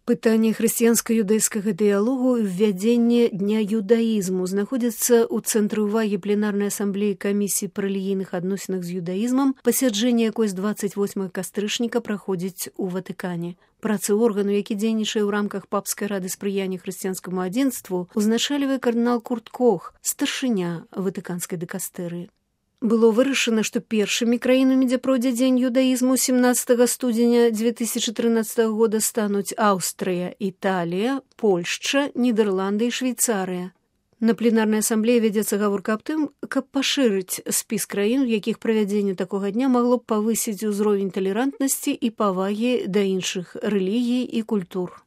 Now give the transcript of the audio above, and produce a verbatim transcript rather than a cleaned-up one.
Пытанне хрысціянска-юдайскага дыялогу і ўвядзенне дня юдаізму знаходзіцца ў цэнтры ўвагі пленарнай асамблеі камісіі па рэлігійных адносінах з юдаізмам, пасяджэнне якой з дваццаць восьмага кастрычніка праходзіць у Ватыкане. Працы органу, які дзейнічае ў рамках папскай рады спрыяння хрысціянскаму адзінству, узначальвае кардынал Курт Кох, старшыня ватыканскай дыкастэрыі. Было вырашана, што першымі краінамі, дзе пройдзе дзень юдаізму сямнаццатага студзеня дзве тысячы трынаццатага года стануць Аўстрыя, Італія, Польшча, Нідерланды і Швейцарыя. На пленарнай асамблеі вядзецца гаворка аб тым, каб пашырыць спіс краін, у якіх правядзенне такога дня магло б павысіць узровень талерантнасці і павагі да іншых рэлігій і культур.